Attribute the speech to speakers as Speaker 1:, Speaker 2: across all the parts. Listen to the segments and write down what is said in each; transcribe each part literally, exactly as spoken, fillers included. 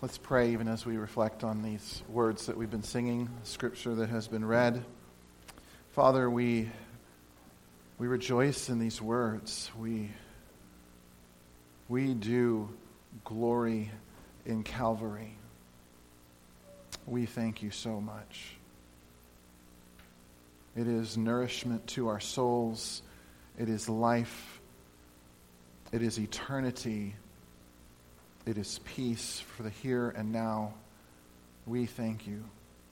Speaker 1: Let's pray even as we reflect on these words that we've been singing, scripture that has been read. Father, we we rejoice in these words. We we do glory in Calvary. We thank you so much. It is nourishment to our souls. It is life. It is eternity. It is peace for the here and now. We thank you.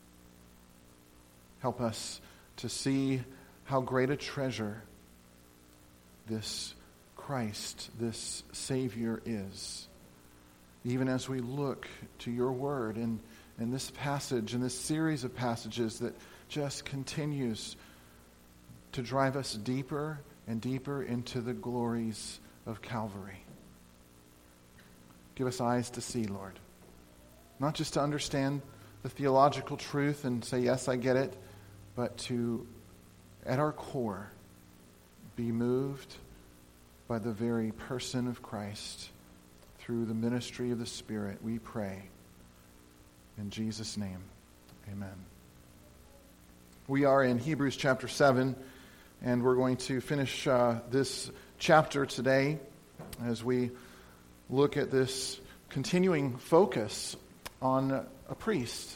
Speaker 1: Help us to see how great a treasure this Christ, this Savior is. Even as we look to your word in, in this passage, in this series of passages that just continues to drive us deeper and deeper into the glories of Calvary. Give us eyes to see, Lord. Not just to understand the theological truth and say, yes, I get it, but to, at our core, be moved by the very person of Christ through the ministry of the Spirit. We pray. In Jesus' name, amen. We are in Hebrews chapter seven, and we're going to finish uh, this chapter today as we look at this continuing focus on a priest.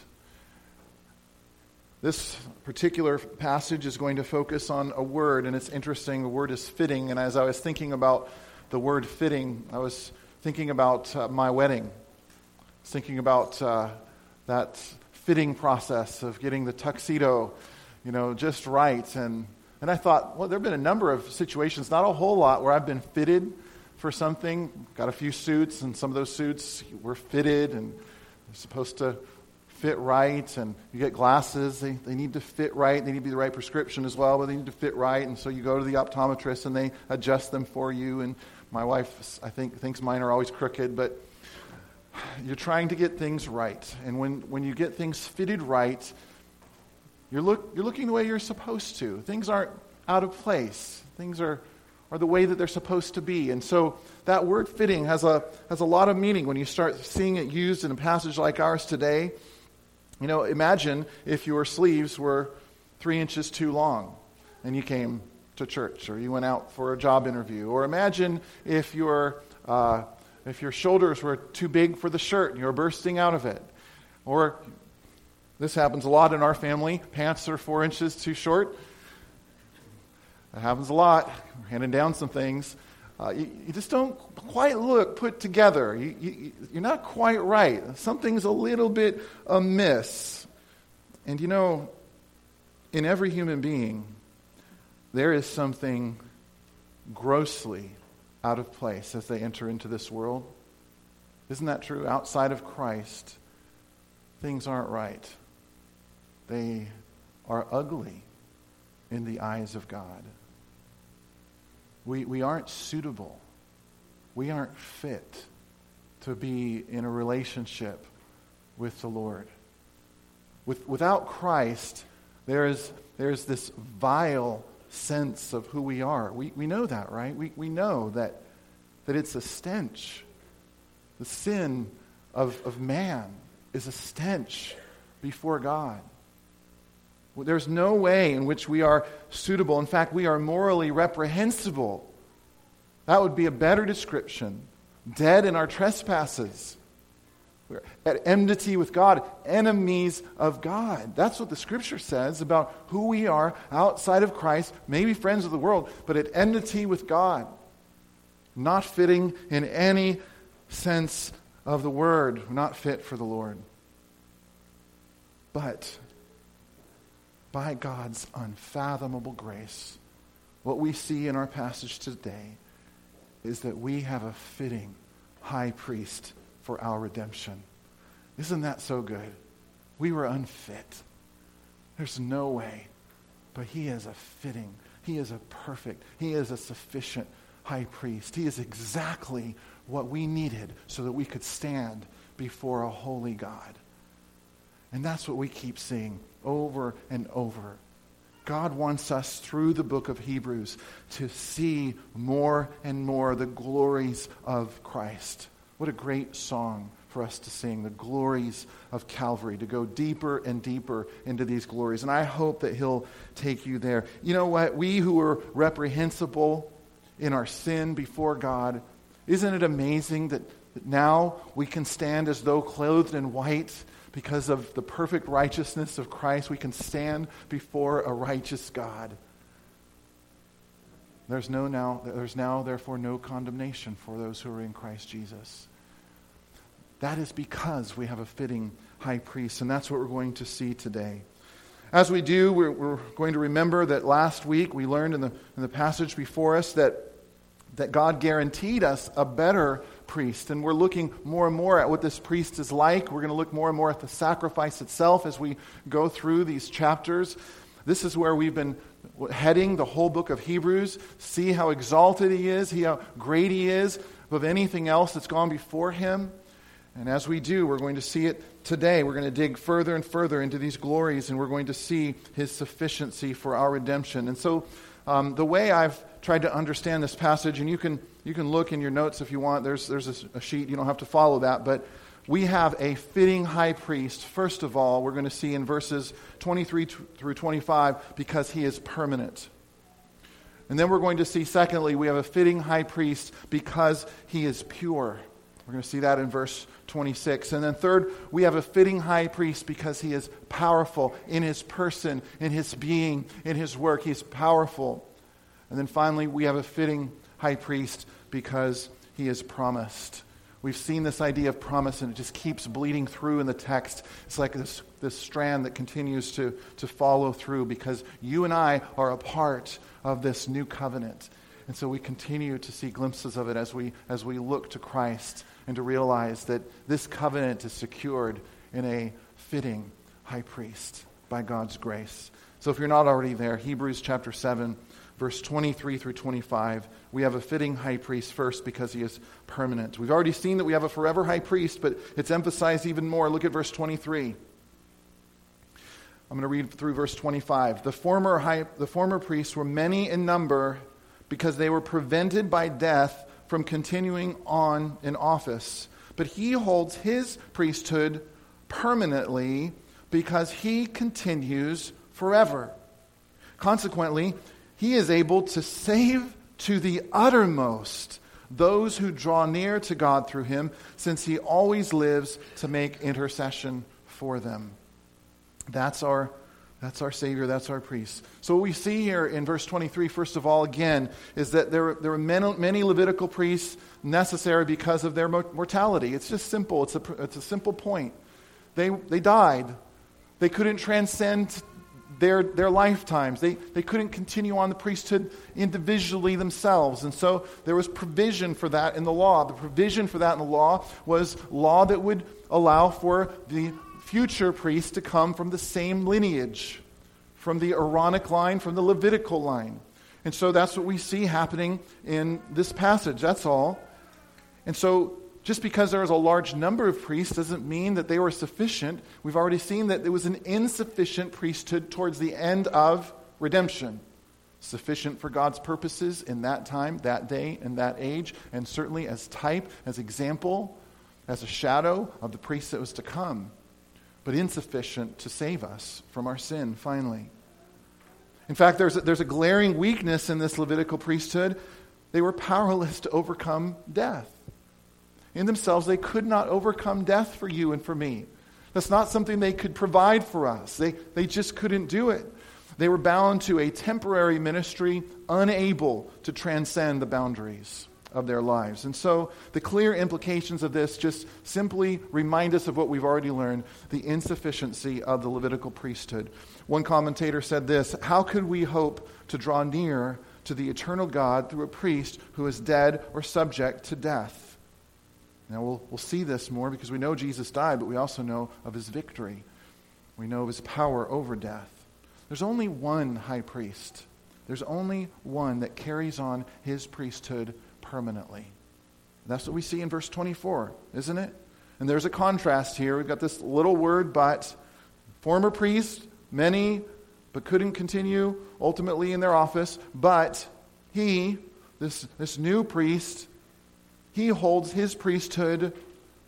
Speaker 1: This particular passage is going to focus on a word, and it's interesting. The word is fitting, and as I was thinking about the word fitting, I was thinking about uh, my wedding. I was thinking about uh, that fitting process of getting the tuxedo, you know, just right. And, and I thought, well, there have been a number of situations, not a whole lot, where I've been fitted for something. Got a few suits, and some of those suits were fitted, and they're supposed to fit right. And you get glasses, they, they need to fit right. They need to be the right prescription as well, but they need to fit right. And so you go to the optometrist, and they adjust them for you. And my wife, I think, thinks mine are always crooked, but you're trying to get things right. And when, when you get things fitted right, you're look you're looking the way you're supposed to. Things aren't out of place. Things are are the way that they're supposed to be. And so that word fitting has a has a lot of meaning when you start seeing it used in a passage like ours today. You know, imagine if your sleeves were three inches too long and you came to church, or you went out for a job interview. Or imagine if your uh, if your shoulders were too big for the shirt and you were bursting out of it. Or, this happens a lot in our family, pants are four inches too short. That happens a lot. We're handing down some things. Uh, you, you just don't quite look put together. You, you, you're not quite right. Something's a little bit amiss. And you know, in every human being, there is something grossly out of place as they enter into this world. Isn't that true? Outside of Christ, things aren't right. They are ugly in the eyes of God. We we aren't suitable. We aren't fit to be in a relationship with the Lord. With, without Christ, there is there's this vile sense of who we are. We we know that, right? We we know that that it's a stench. The sin of, of man is a stench before God. There's no way in which we are suitable. In fact, we are morally reprehensible. That would be a better description. Dead in our trespasses. We're at enmity with God, enemies of God. That's what the Scripture says about who we are outside of Christ, maybe friends of the world, but at enmity with God. Not fitting in any sense of the word, not fit for the Lord. But by God's unfathomable grace, what we see in our passage today is that we have a fitting high priest for our redemption. Isn't that so good? We were unfit. There's no way. But he is a fitting, he is a perfect, he is a sufficient high priest. He is exactly what we needed so that we could stand before a holy God. And that's what we keep seeing over and over. God wants us through the book of Hebrews to see more and more the glories of Christ. What a great song for us to sing, the glories of Calvary, to go deeper and deeper into these glories. And I hope that he'll take you there. You know what? We who are reprehensible in our sin before God, isn't it amazing that now we can stand as though clothed in white because of the perfect righteousness of Christ? We can stand before a righteous God. There's no now, there's now, therefore, no condemnation for those who are in Christ Jesus. That is because we have a fitting high priest, and that's what we're going to see today. As we do, we're, we're going to remember that last week we learned in the, in the passage before us that, that God guaranteed us a better priest, and we're looking more and more at what this priest is like. We're going to look more and more at the sacrifice itself as we go through these chapters. This is where we've been heading the whole book of Hebrews. See how exalted he is, see how great he is above anything else that's gone before him. And as we do, we're going to see it today. We're going to dig further and further into these glories, and we're going to see his sufficiency for our redemption. And so um, the way I've tried to understand this passage, and you can you can look in your notes if you want. There's, there's a, a sheet. You don't have to follow that, but we have a fitting high priest. First of all, we're going to see in verses twenty-three through twenty-five, because he is permanent. And then we're going to see, secondly, we have a fitting high priest because he is pure. We're going to see that in verse twenty-six. And then third, we have a fitting high priest because he is powerful in his person, in his being, in his work. He's powerful. And then finally, we have a fitting high priest because he is promised. We've seen this idea of promise, and it just keeps bleeding through in the text. It's like this, this strand that continues to, to follow through, because you and I are a part of this new covenant. And so we continue to see glimpses of it as we as we look to Christ and to realize that this covenant is secured in a fitting high priest by God's grace. So if you're not already there, Hebrews chapter seven, verse twenty-three through twenty-five, we have a fitting high priest first because he is permanent. We've already seen that we have a forever high priest, but it's emphasized even more. Look at verse twenty-three. I'm going to read through verse twenty-five. The former high, the former priests were many in number because they were prevented by death from continuing on in office. But he holds his priesthood permanently because he continues forever. Consequently, he is able to save to the uttermost those who draw near to God through him, since he always lives to make intercession for them. That's our That's our Savior, that's our priest. So what we see here in verse twenty-three, first of all, again, is that there, there were many, many Levitical priests necessary because of their mortality. It's just simple. It's a, it's a simple point. They they died. They couldn't transcend their, their lifetimes. They, they couldn't continue on the priesthood individually themselves. And so there was provision for that in the law. The provision for that in the law was law that would allow for the future priests to come from the same lineage, from the Aaronic line, from the Levitical line. And so that's what we see happening in this passage, that's all. And so just because there is a large number of priests doesn't mean that they were sufficient. We've already seen that there was an insufficient priesthood towards the end of redemption. Sufficient for God's purposes in that time, that day, and that age, and certainly as type, as example, as a shadow of the priest that was to come. But insufficient to save us from our sin, finally. In fact, there's a, there's a glaring weakness in this Levitical priesthood. They were powerless to overcome death. In themselves, they could not overcome death for you and for me. That's not something they could provide for us. They, they just couldn't do it. They were bound to a temporary ministry, unable to transcend the boundaries of their lives. And so the clear implications of this just simply remind us of what we've already learned, the insufficiency of the Levitical priesthood. One commentator said this: how could we hope to draw near to the eternal God through a priest who is dead or subject to death? Now we'll, we'll see this more because we know Jesus died, but we also know of his victory. We know of his power over death. There's only one high priest. There's only one that carries on his priesthood permanently. That's what we see in verse twenty-four, isn't it? And there's a contrast here. We've got this little word, but. Former priests, many, but couldn't continue ultimately in their office. But he, this, this new priest, he holds his priesthood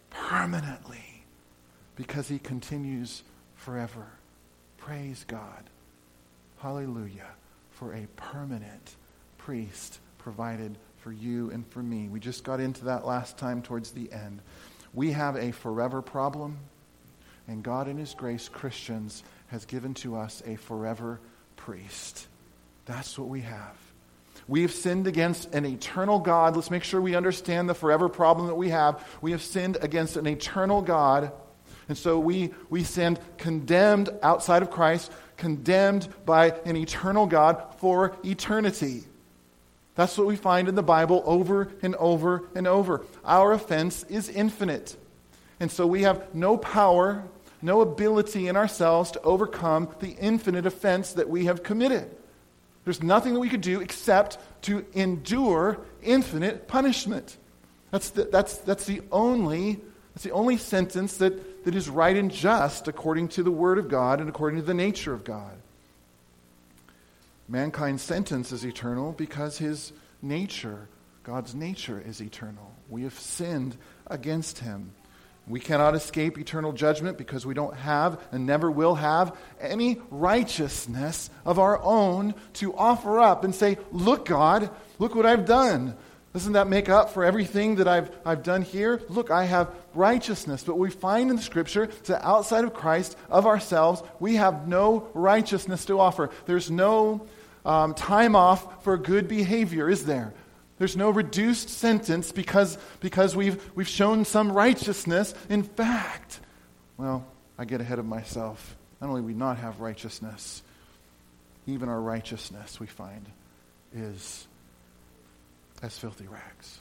Speaker 1: permanently because he continues forever. Praise God. Hallelujah for a permanent priest provided for you and for me. We just got into that last time towards the end. We have a forever problem, and God in his grace, Christians, has given to us a forever priest. That's what we have. We have sinned against an eternal God. Let's make sure we understand the forever problem that we have. We have sinned against an eternal God. And so we, we stand condemned outside of Christ, condemned by an eternal God for eternity. That's what we find in the Bible over and over and over. Our offense is infinite. And so we have no power, no ability in ourselves to overcome the infinite offense that we have committed. There's nothing that we could do except to endure infinite punishment. That's the, that's, that's the only, that's the only sentence that, that is right and just according to the Word of God and according to the nature of God. Mankind's sentence is eternal because his nature, God's nature, is eternal. We have sinned against him. We cannot escape eternal judgment because we don't have and never will have any righteousness of our own to offer up and say, look, God, look what I've done. Doesn't that make up for everything that I've, I've done here? Look, I have righteousness. But we find in the Scripture that outside of Christ, of ourselves, we have no righteousness to offer. There's no um, time off for good behavior, is there? There's no reduced sentence because, because we've, we've shown some righteousness. In fact, well, I get ahead of myself. Not only do we not have righteousness, even our righteousness, we find, is as filthy rags.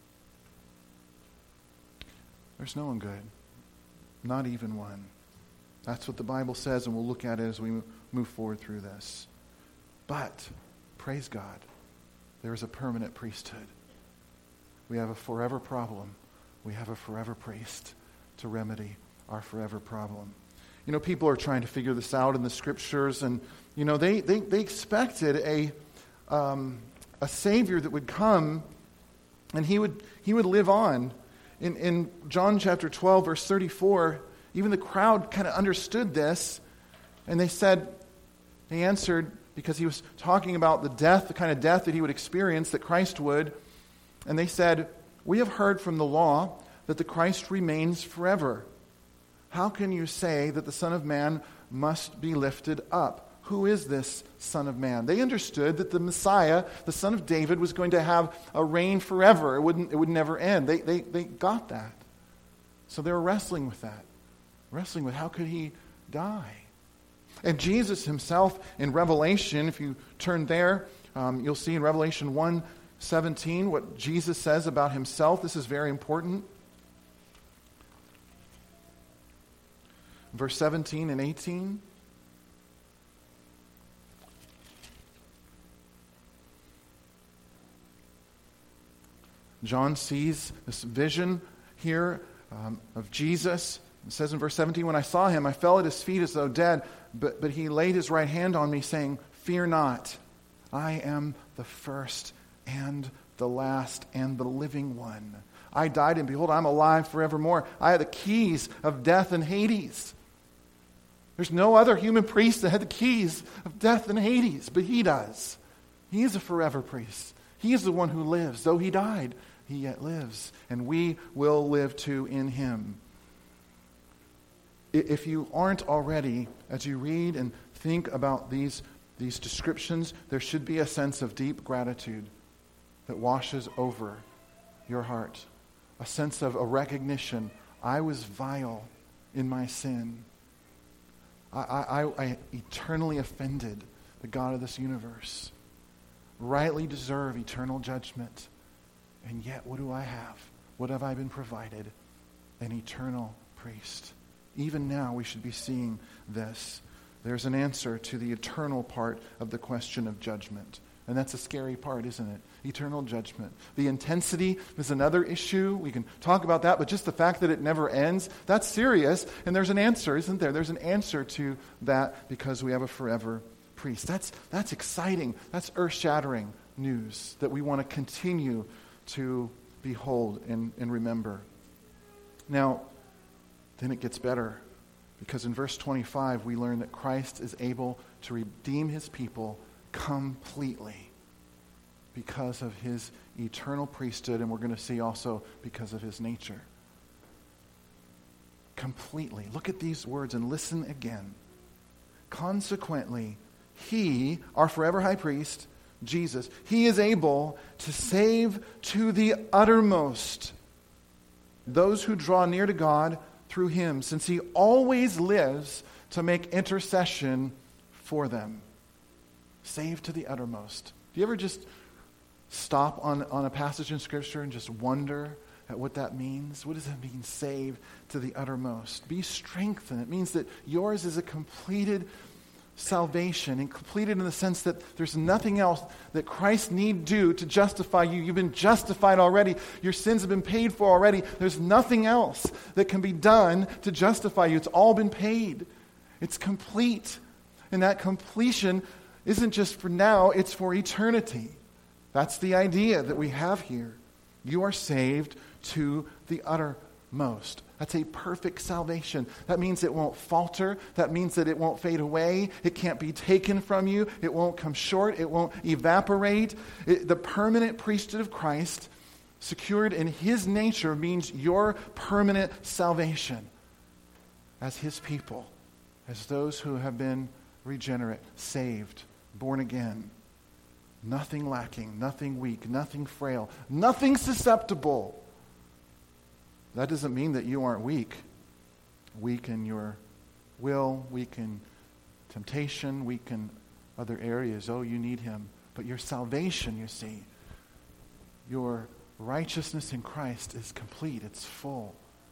Speaker 1: There's no one good. Not even one. That's what the Bible says, and we'll look at it as we move forward through this. But, praise God, there is a permanent priesthood. We have a forever problem. We have a forever priest to remedy our forever problem. You know, people are trying to figure this out in the Scriptures, and, you know, they, they, they expected a um, a Savior that would come, and he would he would live on. In, in John chapter twelve, verse thirty-four, even the crowd kind of understood this, and they said, they answered, because he was talking about the death, the kind of death that he would experience, that Christ would. And they said, we have heard from the law that the Christ remains forever. How can you say that the Son of Man must be lifted up? Who is this Son of Man? They understood that the Messiah, the Son of David, was going to have a reign forever. It wouldn't, it would never end. They, they, they got that. So they were wrestling with that. Wrestling with how could he die? And Jesus himself in Revelation, if you turn there, um, you'll see in Revelation one seventeen what Jesus says about himself. This is very important. Verse seventeen and eighteen. John sees this vision here um, of Jesus. It says in verse seventeen, when I saw him, I fell at his feet as though dead, but, but he laid his right hand on me, saying, fear not, I am the first and the last and the living one. I died, and behold, I'm alive forevermore. I have the keys of death and Hades. There's no other human priest that had the keys of death and Hades, but he does. He is a forever priest. He is the one who lives. Though he died, he yet lives, and we will live too in him. If you aren't already, as you read and think about these, these descriptions, there should be a sense of deep gratitude that washes over your heart. A sense of a recognition, I was vile in my sin. I, I, I eternally offended the God of this universe. Rightly deserve eternal judgment. And yet, what do I have? What have I been provided? An eternal priest. Even now, we should be seeing this. There's an answer to the eternal part of the question of judgment. And that's a scary part, isn't it? Eternal judgment. The intensity is another issue. We can talk about that, but just the fact that it never ends, that's serious. And there's an answer, isn't there? There's an answer to that because we have a forever priest. That's, that's exciting. That's earth-shattering news that we want to continue to behold and, and remember. Now, then it gets better, because in verse twenty-five we learn that Christ is able to redeem his people completely because of his eternal priesthood, and we're going to see also because of his nature. Completely. Look at these words and listen again. Consequently, he, our forever high priest, Jesus, he is able to save to the uttermost those who draw near to God through him, since he always lives to make intercession for them. Save to the uttermost. Do you ever just stop on, on a passage in Scripture and just wonder at what that means? What does that mean, save to the uttermost? Be strengthened. It means that yours is a completed salvation, and completed in the sense that there's nothing else that Christ need do to justify you. You've been justified already. Your sins have been paid for already. There's nothing else that can be done to justify you. It's all been paid. It's complete. And that completion isn't just for now, it's for eternity. That's the idea that we have here. You are saved to the uttermost. That's a perfect salvation. That means it won't falter. That means that it won't fade away. It can't be taken from you. It won't come short. It won't evaporate. It, the permanent priesthood of Christ, secured in his nature, means your permanent salvation as his people, as those who have been regenerate, saved, born again. Nothing lacking, nothing weak, nothing frail, nothing susceptible. That doesn't mean that you aren't weak. Weak in your will, weak in temptation, weak in other areas. Oh, you need him. But your salvation, you see, your righteousness in Christ is complete. It's full.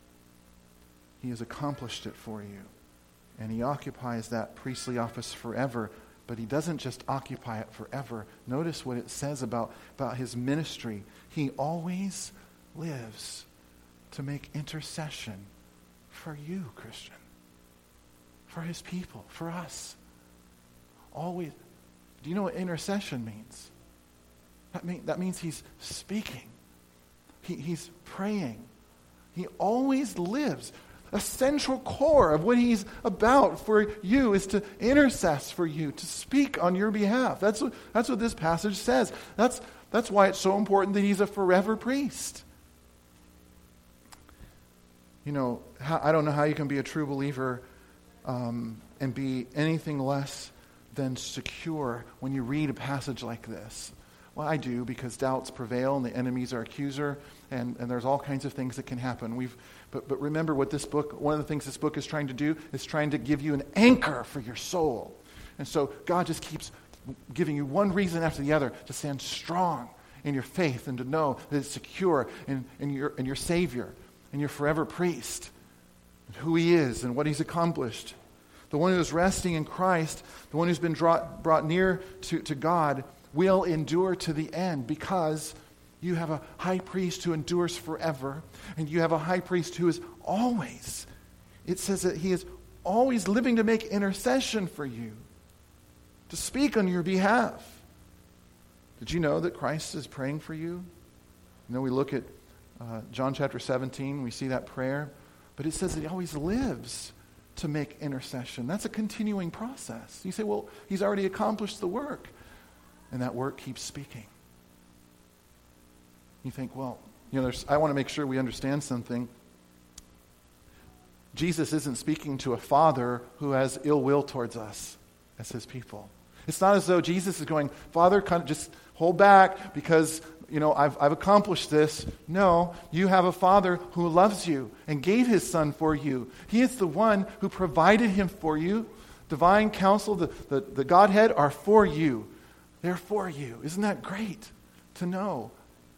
Speaker 1: He has accomplished it for you. And he occupies that priestly office forever. But he doesn't just occupy it forever. Notice what it says about, about his ministry. He always lives to make intercession for you, Christian. For his people, for us. Always. Do you know what intercession means? That, mean, that means he's speaking. He, he's praying. He always lives. A central core of what he's about for you is to intercess for you, to speak on your behalf. That's what, that's what this passage says. That's, that's why it's so important that he's a forever priest. You know, how, I don't know how you can be a true believer um, and be anything less than secure when you read a passage like this. Well, I do, because doubts prevail and the enemy's our accuser, and, and there's all kinds of things that can happen. We've, but, but remember what this book, one of the things this book is trying to do is trying to give you an anchor for your soul. And so God just keeps giving you one reason after the other to stand strong in your faith and to know that it's secure in, in, your, in your Savior and your forever priest, and who he is and what he's accomplished. The one who is resting in Christ, the one who's been brought, brought near to, to God, will endure to the end, because you have a high priest who endures forever, and you have a high priest who is always, it says that he is always living to make intercession for you, to speak on your behalf. Did you know that Christ is praying for you? You know, we look at uh, John chapter seventeen, we see that prayer, but it says that he always lives to make intercession. That's a continuing process. You say, well, he's already accomplished the work. And that work keeps speaking. You think, well, you know, there's, I want to make sure we understand something. Jesus isn't speaking to a father who has ill will towards us as his people. It's not as though Jesus is going, Father, kind of just hold back because, you know, I've, I've accomplished this. No, you have a Father who loves you and gave his Son for you. He is the one who provided him for you. Divine counsel, the, the, the Godhead are for you. They're for you. Isn't that great to know?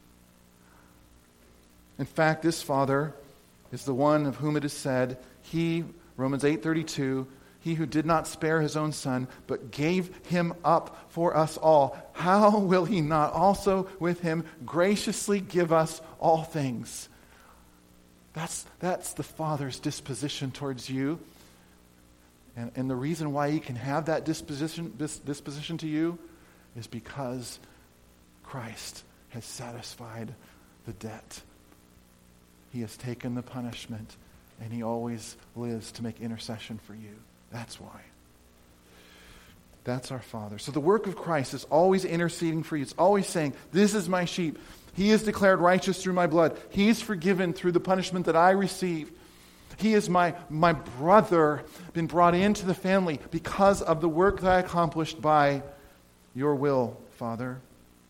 Speaker 1: In fact, this Father is the one of whom it is said, he, Romans eight thirty-two, he who did not spare his own Son, but gave him up for us all, how will he not also with him graciously give us all things? That's, that's the Father's disposition towards you. And, and the reason why he can have that disposition, this disposition to you is because Christ has satisfied the debt. He has taken the punishment, and he always lives to make intercession for you. That's why. That's our Father. So the work of Christ is always interceding for you. It's always saying, this is my sheep. He is declared righteous through my blood. He is forgiven through the punishment that I receive. He is my, my brother, been brought into the family because of the work that I accomplished by your will, Father.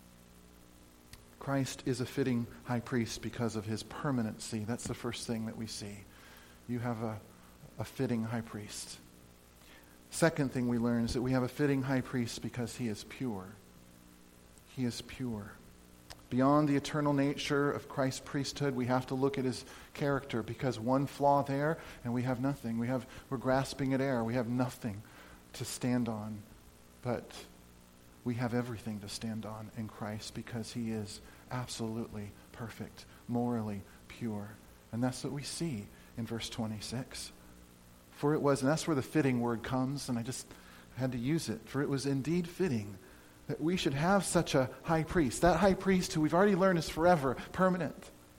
Speaker 1: Christ is a fitting high priest because of his permanency. That's the first thing that we see. You have a, a fitting high priest. Second thing we learn is that we have a fitting high priest because he is pure. He is pure. Beyond the eternal nature of Christ's priesthood, we have to look at his character, because one flaw there and we have nothing. We have, we're grasping at air. We have nothing to stand on. But we have everything to stand on in Christ because he is absolutely perfect, morally pure. And that's what we see in verse twenty-six. For it was, and that's where the fitting word comes, and I just had to use it. For it was indeed fitting that we should have such a high priest. That high priest who we've already learned is forever, permanent.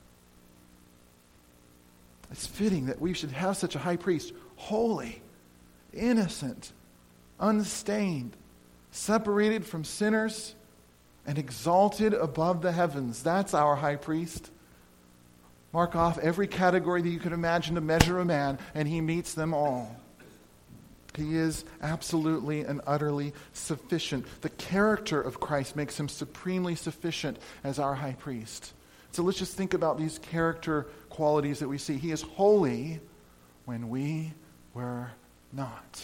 Speaker 1: It's fitting that we should have such a high priest, holy, innocent, unstained, separated from sinners, and exalted above the heavens. That's our high priest. Mark off every category that you could imagine to measure a man, and he meets them all. He is absolutely and utterly sufficient. The character of Christ makes him supremely sufficient as our high priest. So let's just think about these character qualities that we see. He is holy when we were not.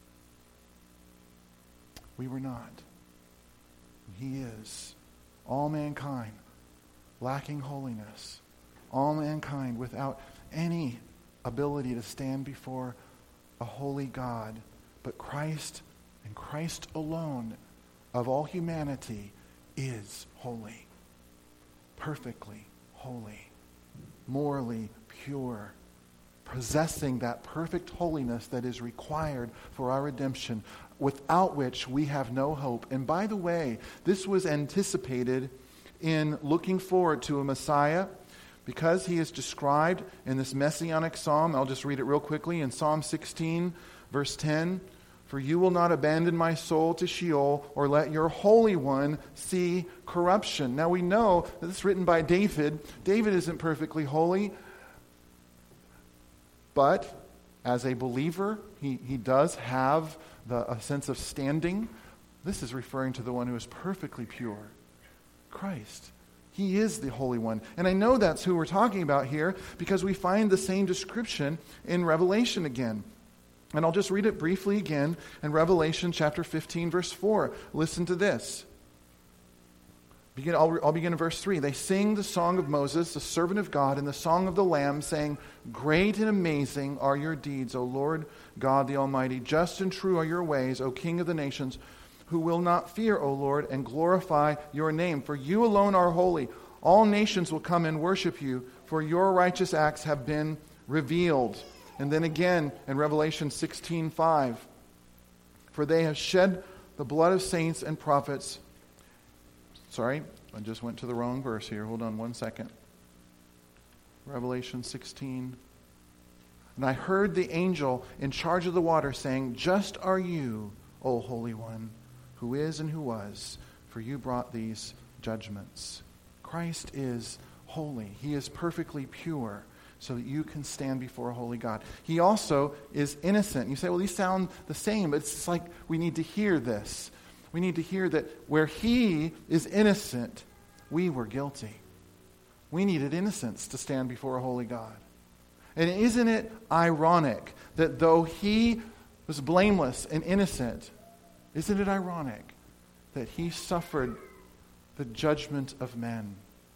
Speaker 1: We were not. He is. All mankind lacking holiness. All mankind without any ability to stand before a holy God. But Christ and Christ alone of all humanity is holy. Perfectly holy. Morally pure. Possessing that perfect holiness that is required for our redemption, without which we have no hope. And by the way, this was anticipated in looking forward to a Messiah, because he is described in this messianic psalm. I'll just read it real quickly. In Psalm sixteen, verse ten, for you will not abandon my soul to Sheol, or let your Holy One see corruption. Now we know that this is written by David. David isn't perfectly holy, but as a believer, he, he does have the, a sense of standing. This is referring to the one who is perfectly pure, Christ. He is the Holy One. And I know that's who we're talking about here because we find the same description in Revelation again. And I'll just read it briefly again in Revelation chapter fifteen, verse four. Listen to this. Begin, I'll, I'll begin in verse three. They sing the song of Moses, the servant of God, and the song of the Lamb, saying, great and amazing are your deeds, O Lord God the Almighty. Just and true are your ways, O King of the nations, who will not fear, O Lord, and glorify your name. For you alone are holy. All nations will come and worship you, for your righteous acts have been revealed. And then again in Revelation sixteen five, for they have shed the blood of saints and prophets. Sorry, I just went to the wrong verse here. Hold on one second. Revelation sixteen. And I heard the angel in charge of the water saying, just are you, O Holy One, who is and who was, for you brought these judgments. Christ is holy. He is perfectly pure so that you can stand before a holy God. He also is innocent. You say, well, these sound the same, but it's like we need to hear this. We need to hear that where he is innocent, we were guilty. We needed innocence to stand before a holy God. And isn't it ironic that though he was blameless and innocent, isn't it ironic that he suffered the judgment of men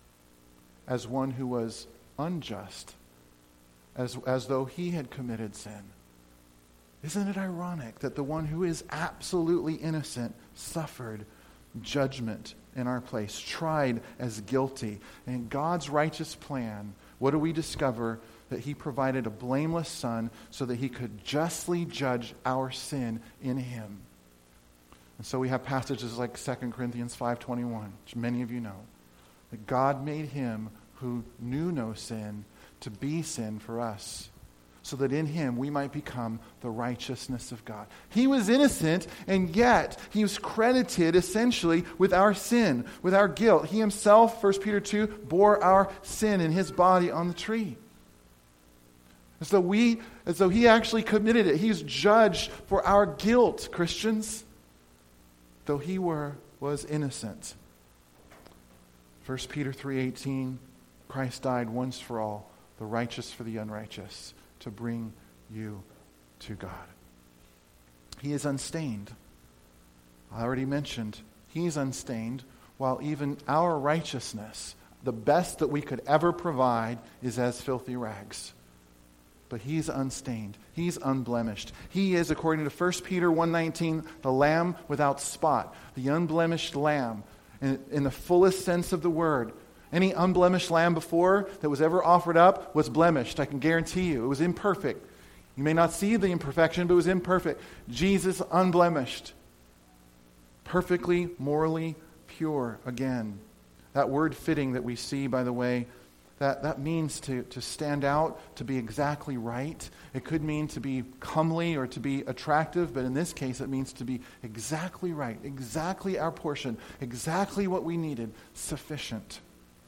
Speaker 1: as one who was unjust, as, as though he had committed sin? Isn't it ironic that the one who is absolutely innocent suffered judgment in our place, tried as guilty? And in God's righteous plan, what do we discover? That he provided a blameless son so that he could justly judge our sin in him. And so we have passages like Second Corinthians five twenty-one, which many of you know, that God made him who knew no sin to be sin for us, so that in him we might become the righteousness of God. He was innocent, and yet he was credited essentially with our sin, with our guilt. He himself, First Peter two, bore our sin in his body on the tree. As though we, as though he actually committed it. He's judged for our guilt, Christians, though he were was innocent. First Peter three eighteen, Christ died once for all, the righteous for the unrighteous, to bring you to God. He is unstained. I already mentioned, he's unstained, while even our righteousness, the best that we could ever provide, is as filthy rags. But he's unstained. He's unblemished. He is, according to First Peter one nineteen, the Lamb without spot, the unblemished Lamb, in, in the fullest sense of the word. Any unblemished lamb before that was ever offered up was blemished. I can guarantee you. It was imperfect. You may not see the imperfection, but it was imperfect. Jesus, unblemished. Perfectly, morally pure again. That word fitting that we see, by the way, that, that means to, to stand out, to be exactly right. It could mean to be comely or to be attractive, but in this case it means to be exactly right, exactly our portion, exactly what we needed, sufficient.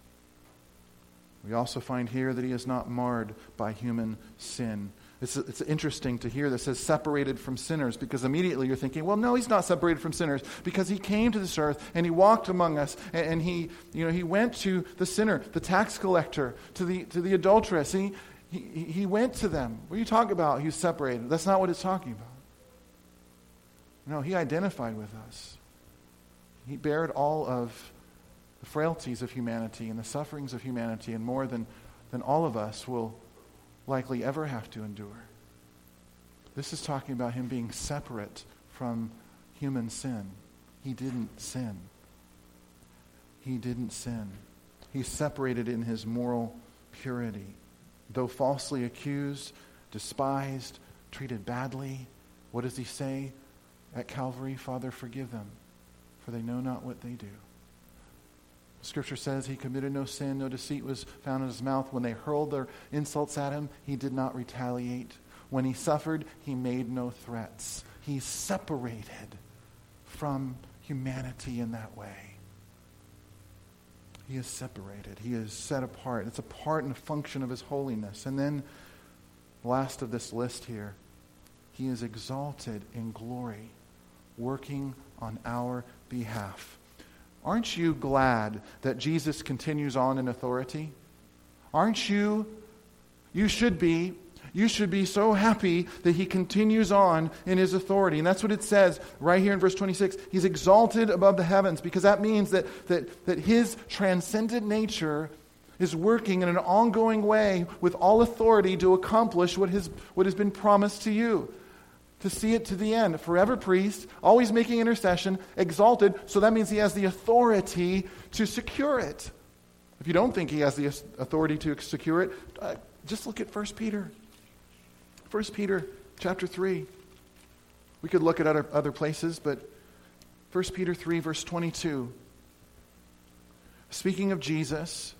Speaker 1: We also find here that he is not marred by human sin. It's, it's interesting to hear that says separated from sinners, because immediately you're thinking, well, no, he's not separated from sinners, because he came to this earth and he walked among us, and, and he, you know, he went to the sinner, the tax collector, to the to the adulteress. He, he he went to them. What are you talking about? He was separated. That's not what it's talking about. No, he identified with us. He bared all of the frailties of humanity and the sufferings of humanity, and more than, than all of us will likely ever have to endure. This is talking about him being separate from human sin. He didn't sin. He didn't sin. He's separated in his moral purity. Though falsely accused, despised, treated badly, what does he say at Calvary? Father, forgive them, for they know not what they do. Scripture says he committed no sin, no deceit was found in his mouth. When they hurled their insults at him, he did not retaliate. When he suffered, he made no threats. He's separated from humanity in that way. He is separated. He is set apart. It's a part and a function of his holiness. And then, last of this list here, he is exalted in glory, working on our behalf. Aren't you glad that Jesus continues on in authority? Aren't you? You should be. You should be so happy that he continues on in his authority. And that's what it says right here in verse twenty-six. He's exalted above the heavens, because that means that, that, that his transcendent nature is working in an ongoing way with all authority to accomplish what has, what has been promised to you. To see it to the end. Forever priest, always making intercession, exalted, so that means he has the authority to secure it. If you don't think he has the authority to secure it, uh, just look at First Peter. First Peter chapter three. We could look at other, other places, but First Peter three, verse twenty-two. Speaking of Jesus,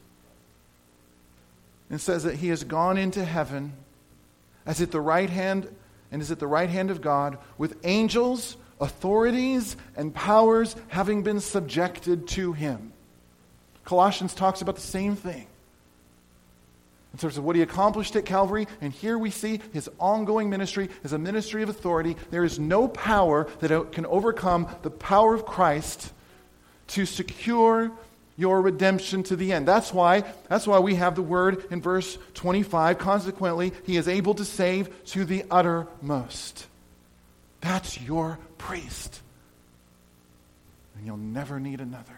Speaker 1: it says that he has gone into heaven as at the right hand and is at the right hand of God, with angels, authorities, and powers having been subjected to him. Colossians talks about the same thing. In terms of what he accomplished at Calvary, and here we see his ongoing ministry as a ministry of authority. There is no power that can overcome the power of Christ to secure your redemption to the end. That's why, that's why we have the word in verse twenty-five. Consequently, he is able to save to the uttermost. That's your priest. And you'll never need another.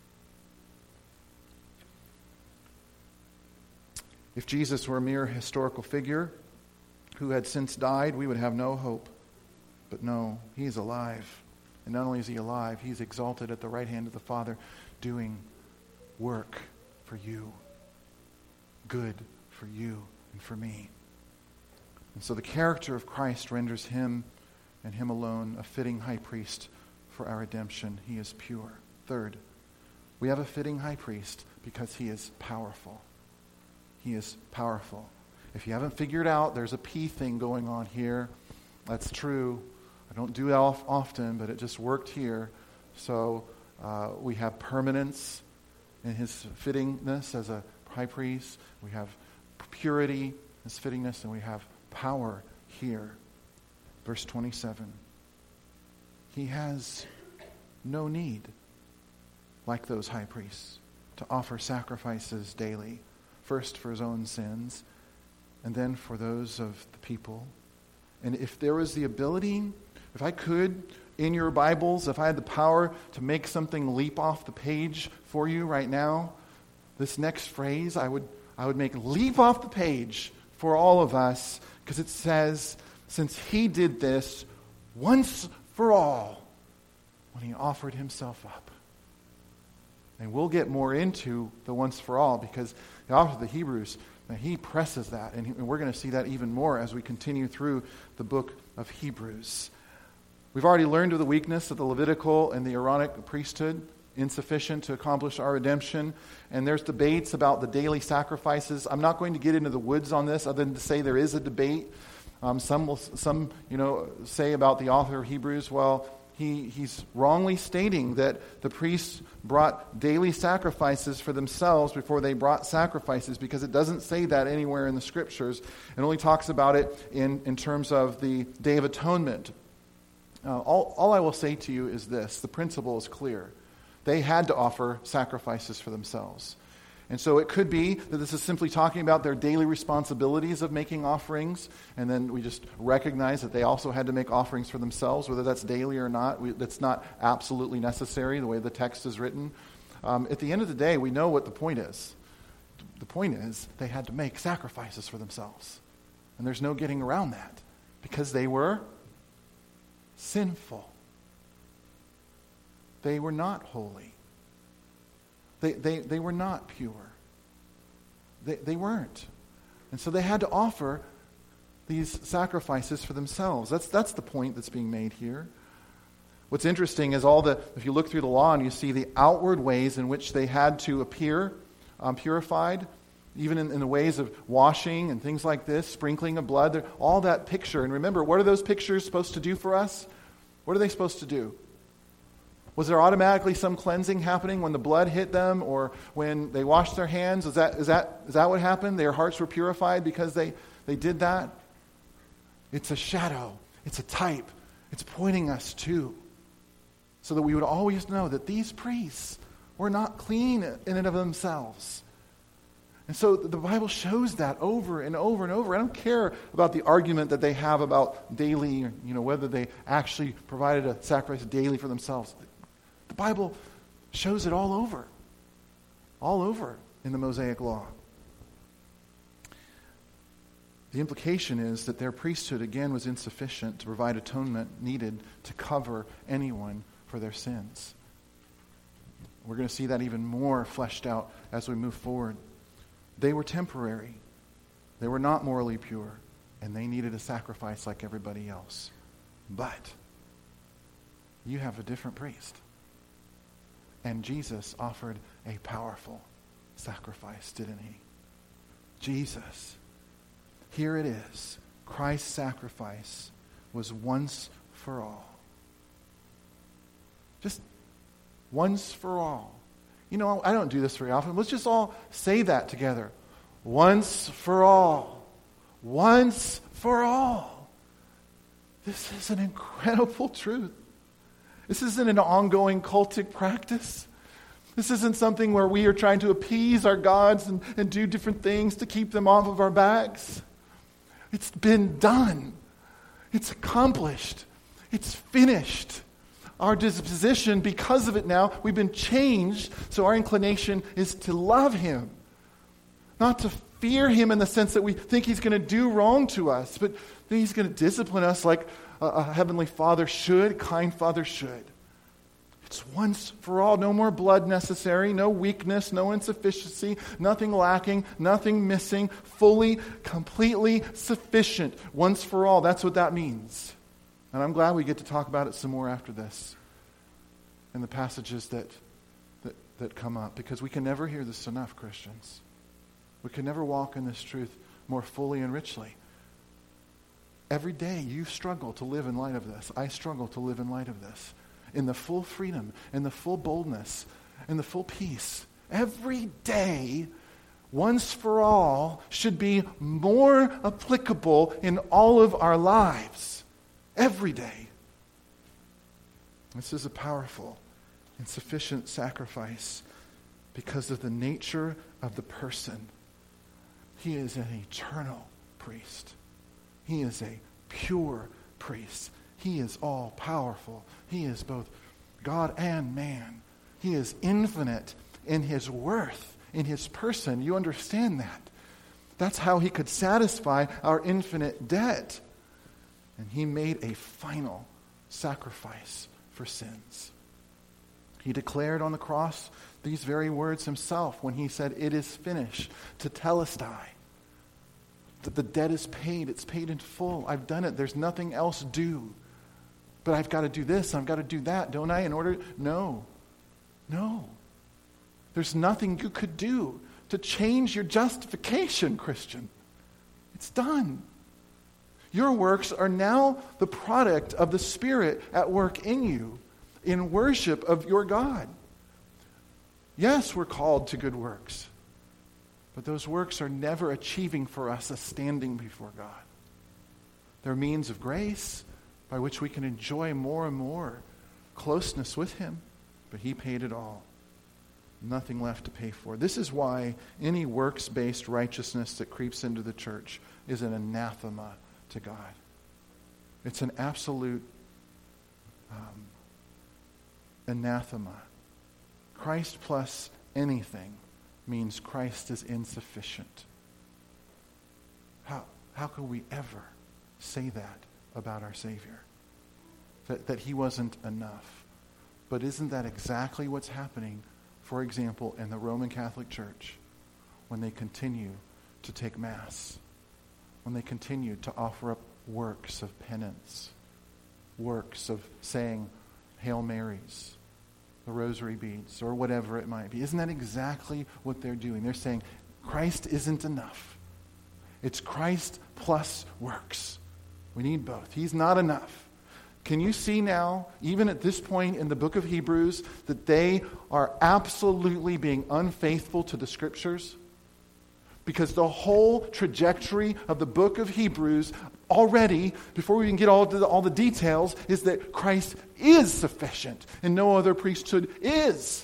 Speaker 1: If Jesus were a mere historical figure who had since died, we would have no hope. But no, he's alive. And not only is he alive, he's exalted at the right hand of the Father, doing work for you, good for you and for me. And so the character of Christ renders him and him alone a fitting high priest for our redemption. He is pure. Third, we have a fitting high priest because he is powerful. he is powerful. If you haven't figured out, there's a P thing going on here. That's true. I don't do that often, but it just worked here. So uh, we have permanence in his fittingness as a high priest. We have purity, his fittingness, and we have power here. Verse twenty-seven. He has no need, like those high priests, to offer sacrifices daily, first for his own sins, and then for those of the people. And if there was the ability, if I could, in your Bibles, if I had the power to make something leap off the page for you right now, this next phrase I would I would make leap off the page for all of us, because it says, since he did this once for all when he offered himself up. And we'll get more into the once for all, because the author of the Hebrews, he presses that, and, he, and we're going to see that even more as we continue through the book of Hebrews. We've already learned of the weakness of the Levitical and the Aaronic priesthood, insufficient to accomplish our redemption. And there's debates about the daily sacrifices. I'm not going to get into the woods on this, other than to say there is a debate. Um, some will, some you know, say about the author of Hebrews, well, he he's wrongly stating that the priests brought daily sacrifices for themselves before they brought sacrifices, because it doesn't say that anywhere in the Scriptures. It only talks about it in, in terms of the Day of Atonement. Uh, all, all I will say to you is this: the principle is clear. They had to offer sacrifices for themselves. And so it could be that this is simply talking about their daily responsibilities of making offerings, and then we just recognize that they also had to make offerings for themselves, whether that's daily or not. We, that's not absolutely necessary the way the text is written. Um, at the end of the day, we know what the point is. The point is they had to make sacrifices for themselves. And there's no getting around that, because they were sinful. They were not holy. They, they, they were not pure. They, they weren't. And so they had to offer these sacrifices for themselves. That's, that's the point that's being made here. What's interesting is all the, if you look through the law and you see the outward ways in which they had to appear um, purified, even in, in the ways of washing and things like this, sprinkling of blood, all that picture. And remember, what are those pictures supposed to do for us? What are they supposed to do? Was there automatically some cleansing happening when the blood hit them, or when they washed their hands? Is that is that is that what happened? Their hearts were purified because they, they did that? It's a shadow. It's a type. It's pointing us to, so that we would always know that these priests were not clean in and of themselves. And so the Bible shows that over and over and over. I don't care about the argument that they have about daily, you know, whether they actually provided a sacrifice daily for themselves. The Bible shows it all over. All over in the Mosaic Law. The implication is that their priesthood, again, was insufficient to provide atonement needed to cover anyone for their sins. We're going to see that even more fleshed out as we move forward. They were temporary. They were not morally pure, and they needed a sacrifice like everybody else. But you have a different priest. And Jesus offered a powerful sacrifice, didn't he? Jesus. Here it is. Christ's sacrifice was once for all. Just once for all. You know, I don't do this very often. Let's just all say that together. Once for all. Once for all. This is an incredible truth. This isn't an ongoing cultic practice. This isn't something where we are trying to appease our gods and, and do different things to keep them off of our backs. It's been done. It's accomplished. It's finished. Our disposition, because of it now, we've been changed, so our inclination is to love him. Not to fear him in the sense that we think he's going to do wrong to us, but that he's going to discipline us like a, a heavenly father should, a kind father should. It's once for all. No more blood necessary, no weakness, no insufficiency, nothing lacking, nothing missing, fully, completely sufficient. Once for all. That's what that means. And I'm glad we get to talk about it some more after this in the passages that, that, that come up, because we can never hear this enough, Christians. We could never walk in this truth more fully and richly. Every day you struggle to live in light of this. I struggle to live in light of this. In the full freedom, in the full boldness, in the full peace. Every day, once for all, should be more applicable in all of our lives. Every day. This is a powerful and sufficient sacrifice because of the nature of the person. He is an eternal priest. He is a pure priest. He is all-powerful. He is both God and man. He is infinite in his worth, in his person. You understand that? That's how he could satisfy our infinite debt. And he made a final sacrifice for sins. He declared on the cross these very words himself when he said, "It is finished," to telestai. That the debt is paid. It's paid in full. I've done it. There's nothing else due. But I've got to do this. I've got to do that, don't I? In order... No. No. There's nothing you could do to change your justification, Christian. It's done. Your works are now the product of the Spirit at work in you in worship of your God. Yes, we're called to good works. But those works are never achieving for us a standing before God. They're means of grace by which we can enjoy more and more closeness with him. But he paid it all. Nothing left to pay for. This is why any works-based righteousness that creeps into the church is an anathema to God. It's an absolute um, anathema. Christ plus anything means Christ is insufficient. How, how could we ever say that about our Savior? That, that he wasn't enough. But isn't that exactly what's happening, for example, in the Roman Catholic Church when they continue to take Mass, when they continue to offer up works of penance, works of saying Hail Marys, the rosary beads, or whatever it might be? Isn't that exactly what they're doing? They're saying Christ isn't enough. It's Christ plus works. We need both. He's not enough. Can you see now, even at this point in the book of Hebrews, that they are absolutely being unfaithful to the Scriptures? Because the whole trajectory of the book of Hebrews already, before we even get all to the, all the details, is that Christ is sufficient and no other priesthood is.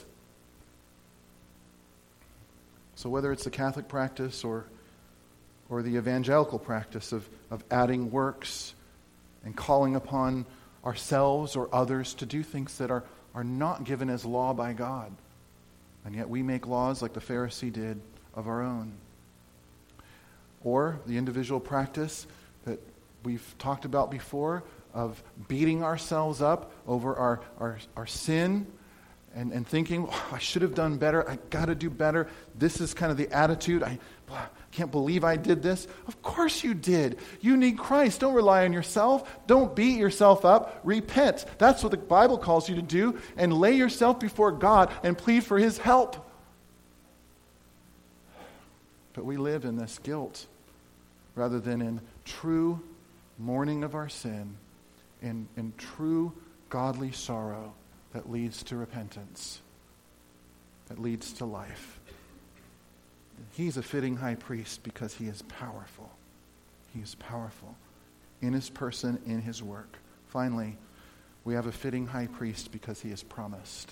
Speaker 1: So whether it's the Catholic practice or, or the evangelical practice of, of adding works and calling upon ourselves or others to do things that are, are not given as law by God. And yet we make laws like the Pharisee did of our own. Or the individual practice that we've talked about before of beating ourselves up over our, our, our sin and, and thinking, oh, I should have done better. I got to do better. This is kind of the attitude. I can't believe I did this. Of course you did. You need Christ. Don't rely on yourself. Don't beat yourself up. Repent. That's what the Bible calls you to do. And lay yourself before God and plead for his help. But we live in this guilt rather than in true mourning of our sin, in, in true godly sorrow that leads to repentance, that leads to life. He's a fitting high priest because he is powerful. He is powerful in his person, in his work. Finally, we have a fitting high priest because he is promised.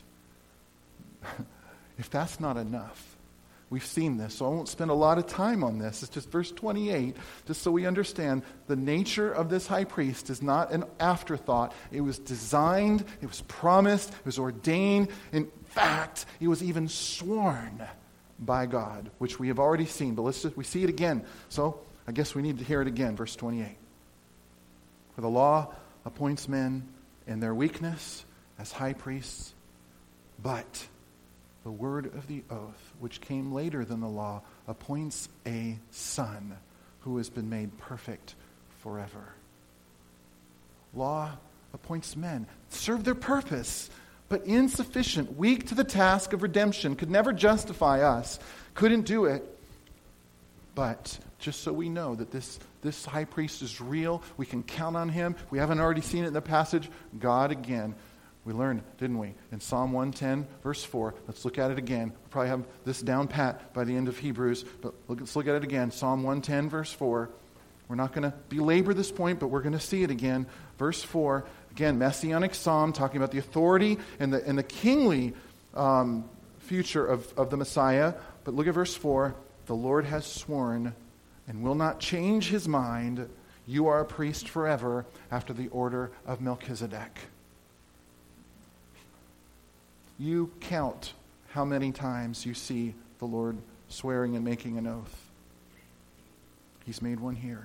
Speaker 1: If that's not enough, we've seen this, so I won't spend a lot of time on this. It's just verse twenty-eight, just so we understand the nature of this high priest is not an afterthought. It was designed, it was promised, it was ordained. In fact, it was even sworn by God, which we have already seen. But let's just, we see it again. So I guess we need to hear it again, verse twenty-eight. For the law appoints men in their weakness as high priests, but the word of the oath, which came later than the law, appoints a son who has been made perfect forever. Law appoints men, serve their purpose, but insufficient, weak to the task of redemption, could never justify us, couldn't do it. But just so we know that this, this high priest is real, we can count on him. We haven't already seen it in the passage. God again. We learned, didn't we? In Psalm one ten, verse four. Let's look at it again. We'll probably have this down pat by the end of Hebrews. But let's look at it again. Psalm one ten, verse four. We're not going to belabor this point, but we're going to see it again. Verse four. Again, messianic psalm talking about the authority and the, and the kingly um, future of, of the Messiah. But look at verse four. The Lord has sworn and will not change his mind. You are a priest forever after the order of Melchizedek. You count how many times you see the Lord swearing and making an oath. He's made one here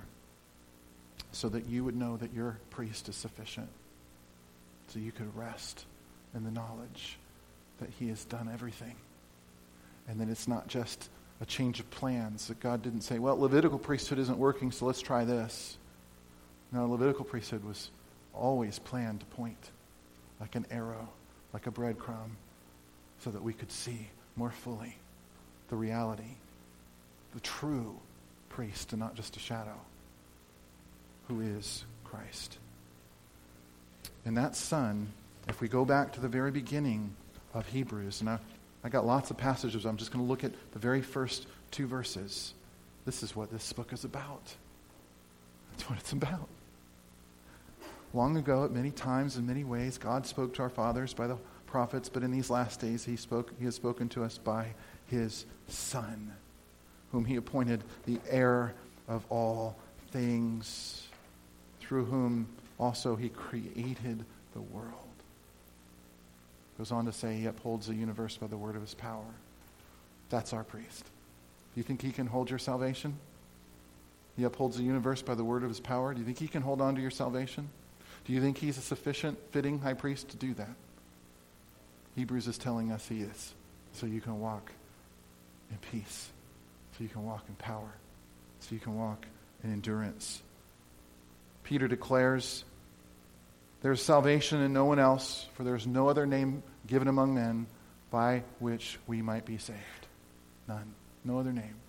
Speaker 1: so that you would know that your priest is sufficient, so you could rest in the knowledge that he has done everything. And that it's not just a change of plans, that God didn't say, well, Levitical priesthood isn't working, so let's try this. No, Levitical priesthood was always planned to point like an arrow, like a breadcrumb, so that we could see more fully the reality, the true priest and not just a shadow, who is Christ. And that Son, if we go back to the very beginning of Hebrews, and I, I got lots of passages, I'm just going to look at the very first two verses. This is what this book is about. That's what it's about. Long ago, at many times, in many ways, God spoke to our fathers by the prophets, but in these last days he spoke. He has spoken to us by his Son, whom he appointed the heir of all things, through whom also he created the world. Goes on to say he upholds the universe by the word of his power. That's our priest. Do you think he can hold your salvation? He upholds the universe by the word of his power. Do you think he can hold on to your salvation? Do you think he's a sufficient, fitting high priest to do that? Hebrews is telling us he is. So you can walk in peace. So you can walk in power. So you can walk in endurance. Peter declares, there is salvation in no one else, for there is no other name given among men by which we might be saved. None. No other name.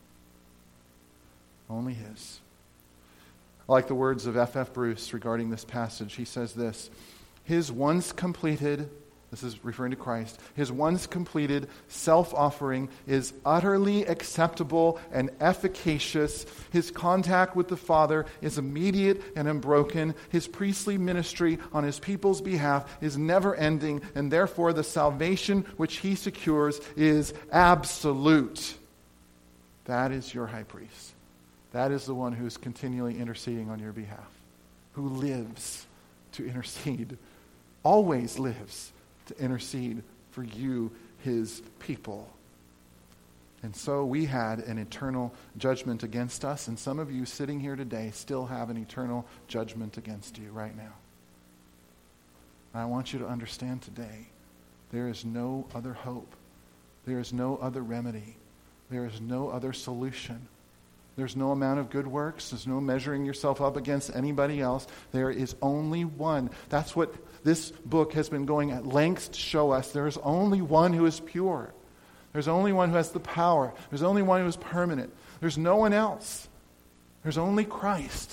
Speaker 1: Only his. I like the words of F F Bruce regarding this passage. He says this, his once completed, this is referring to Christ, his once completed self-offering is utterly acceptable and efficacious. His contact with the Father is immediate and unbroken. His priestly ministry on his people's behalf is never-ending, and therefore the salvation which he secures is absolute. That is your high priest. That is the one who is continually interceding on your behalf, who lives to intercede, always lives to intercede for you, his people. And so we had an eternal judgment against us, and some of you sitting here today still have an eternal judgment against you right now. And I want you to understand today, there is no other hope. There is no other remedy. There is no other solution. There's no amount of good works. There's no measuring yourself up against anybody else. There is only one. That's what this book has been going at lengths to show us. There is only one who is pure. There's only one who has the power. There's only one who is permanent. There's no one else. There's only Christ.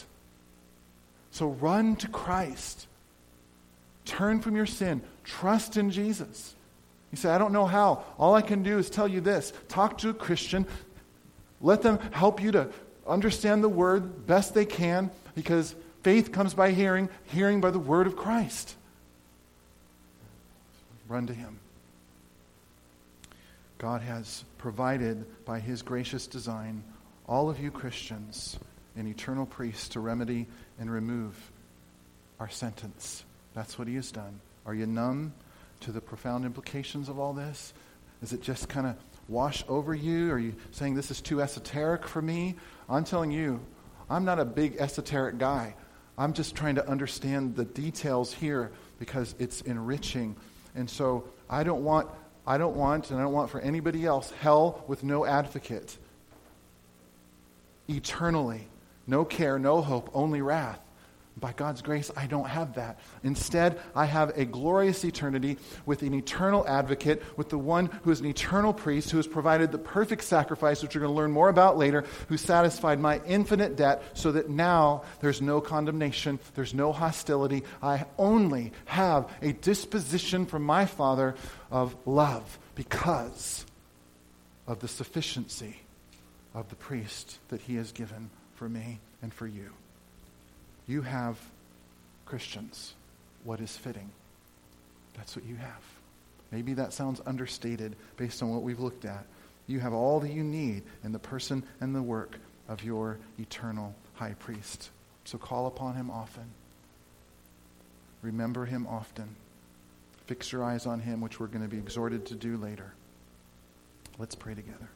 Speaker 1: So run to Christ. Turn from your sin. Trust in Jesus. You say, I don't know how. All I can do is tell you this. Talk to a Christian. Let them help you to understand the word best they can, because faith comes by hearing, hearing by the word of Christ. Run to him. God has provided by his gracious design all of you Christians an eternal priest to remedy and remove our sentence. That's what he has done. Are you numb to the profound implications of all this? Is it just kind of wash over you? Are you saying this is too esoteric for me? I'm telling you, I'm not a big esoteric guy. I'm just trying to understand the details here because it's enriching. And so I don't want, I don't want, and I don't want for anybody else, hell with no advocate. Eternally. No care, no hope, only wrath. By God's grace, I don't have that. Instead, I have a glorious eternity with an eternal advocate, with the one who is an eternal priest, who has provided the perfect sacrifice, which we're going to learn more about later, who satisfied my infinite debt so that now there's no condemnation, there's no hostility. I only have a disposition from my Father of love because of the sufficiency of the priest that he has given for me and for you. You have, Christians, what is fitting. That's what you have. Maybe that sounds understated based on what we've looked at. You have all that you need in the person and the work of your eternal high priest. So call upon him often. Remember him often. Fix your eyes on him, which we're going to be exhorted to do later. Let's pray together.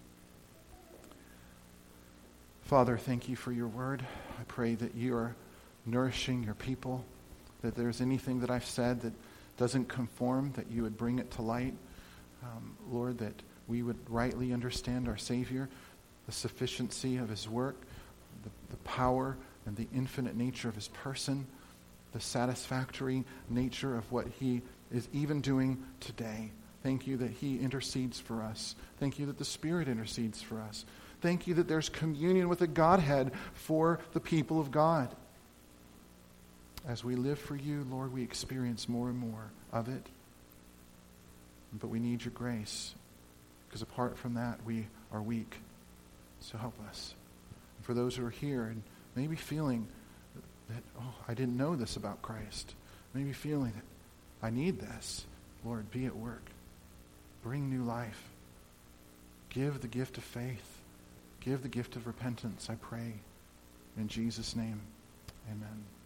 Speaker 1: Father, thank you for your word. I pray that you are nourishing your people, that there's anything that I've said that doesn't conform, that you would bring it to light. Um, Lord, that we would rightly understand our Savior, the sufficiency of his work, the, the power and the infinite nature of his person, the satisfactory nature of what he is even doing today. Thank you that he intercedes for us. Thank you that the Spirit intercedes for us. Thank you that there's communion with the Godhead for the people of God. As we live for you, Lord, we experience more and more of it. But we need your grace, because apart from that, we are weak. So help us. And for those who are here and maybe feeling that, oh, I didn't know this about Christ, maybe feeling that I need this, Lord, be at work. Bring new life. Give the gift of faith. Give the gift of repentance, I pray. In Jesus' name, amen.